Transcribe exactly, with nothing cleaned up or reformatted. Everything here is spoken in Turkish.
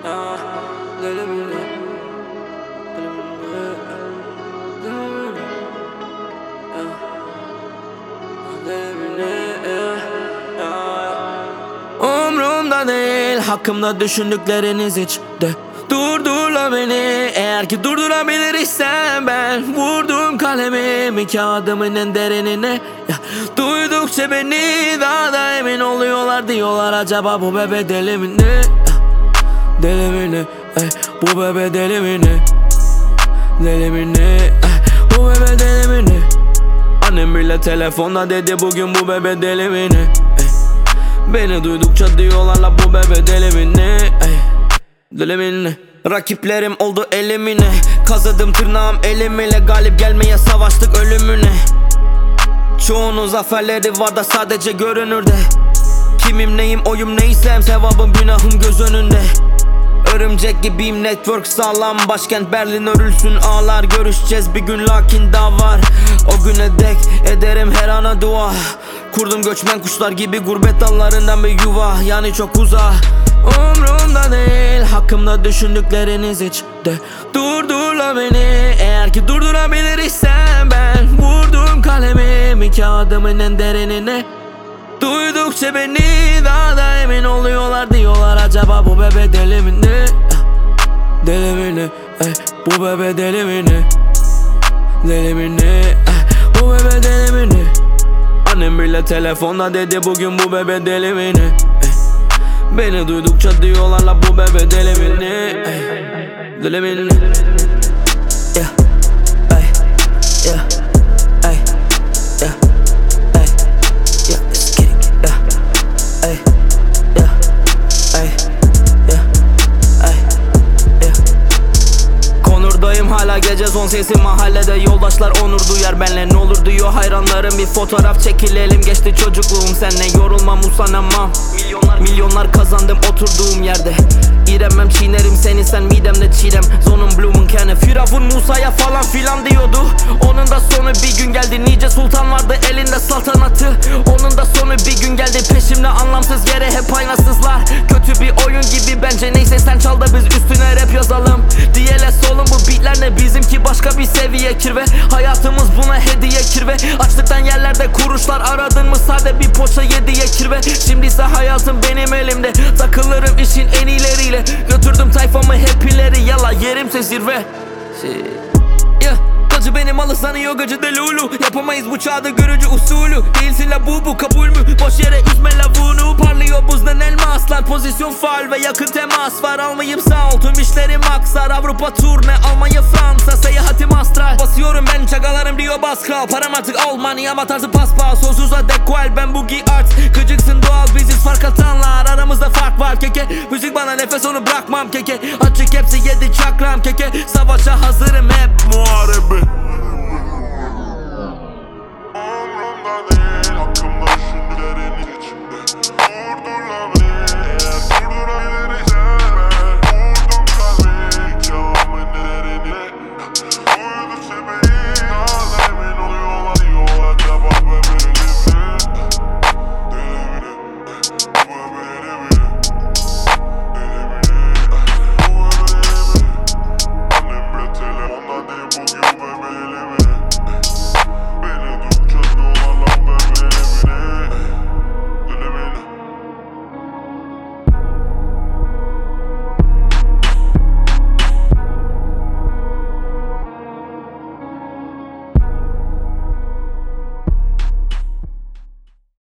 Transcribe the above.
Ah, delimine, delimine, delimine, ah, delimine, ah. Umrumda değil hakkımda düşündükleriniz hiç de. Durdurla beni eğer ki durdurabilirsen, ben vurdum kalemimi kağıdımın en derinine ya. Duydukça beni daha da emin oluyorlar, diyorlar acaba bu bebe deli mi ne? Deli mi ne? Ey, bu bebe deli mi ne? Deli mi ne? Ey, bu bebe deli mi ne? Annem bile telefonda dedi bugün bu bebe deli mi ne? Ey, beni duydukça diyorlar la bu bebe deli mi ne? Ey, deli mi ne? Rakiplerim oldu elimine, kazıdım tırnağım elimle, galip gelmeye savaştık ölümüne. Çoğunun zaferleri var da sadece görünürde. Kimim neyim oyum neysem, sevabım günahım göz önünde. Örümcek gibiyim, network sağlam, başkent Berlin örülsün ağlar. Görüşeceğiz bir gün lakin daha var. O güne dek ederim her ana dua. Kurdum göçmen kuşlar gibi gurbet dallarından bir yuva, yani çok uzak. Umrumda değil hakkımda düşündükleriniz hiç de. Durdurla beni eğer ki durdurabilirsen, ben vurdum kalemimi kağıdımın en derinine. Duydukça beni daha da emin oluyorlar, diyorlar acaba bu bebe deli mi ne? Deli mi ne? Ey, bu bebe deli mi ne? Deli mi ne? Ey, bu bebe deli mi ne? Annem bile telefonda dedi bugün bu bebe deli mi ne? Ey, beni duydukça diyorlar la bu bebe deli mi ne? Ey, deli mi ne? Yeah, ey, yeah, ey, yeah, ey, yeah, it's kick, yeah, ey, yeah, ey, yeah, ey, yeah. Konurdayım hala gece son sesi mahallede, yoldaşlar onur duyar benle, ne olur diyor hayranlarım, bir fotoğraf çekilelim, geçti çocukluğum senle, yorulmam usanamam. Milyonlar milyonlar kazandım oturduğum yerde. İremem çiğnerim seni sen midemde çiğdem. Zonun Bloom'un kene Firavun Musa'ya falan filan diyordu. Onun da sonu bir gün geldi, nice sultan vardı elinde saltanatı. Onun da sonu bir gün geldi, peşimde anlamsız yere hep aynasızlar. Kötü bir oyun gibi bence, neyse sen çal da biz üstüne rap yazalım. Diyele solun bu beatler ne, bizimki başka bir seviye kirve. Hayatımız buna hediye kirve. Açlıktan yerlerde kuruşlar aradın mı, sade bir poça yediye kirve. Şimdi ise hayatım benim elimde, takılırım işin en ileriyle. Götürdüm tayfamı hep ileri, yala yerimse zirve. Yeah. Gacı benim alı sanıyor gacı delulu. Yapamayız bu çağda görücü usulü. Değilsin la bu bu kabul mü? Boş yere üzme lavunu. Parlıyor buzdan elmaslar, pozisyon faal ve yakın temas var. Almayayım sağ ol tüm işlerim aksar. Avrupa turne, Almanya Fransa, seyahatim astral. Basıyorum ben çagalarım diyor Pascal. Param artık Almanya ama tarzı paspas. Sonsuzla dekual ben boogie arts. Gıcıksın doğal biziz fark atanlar. Aramızda fark var keke. Müzik bana nefes onu bırakmam keke. Açık hepsi yedi çakram keke. Savaşa hazırım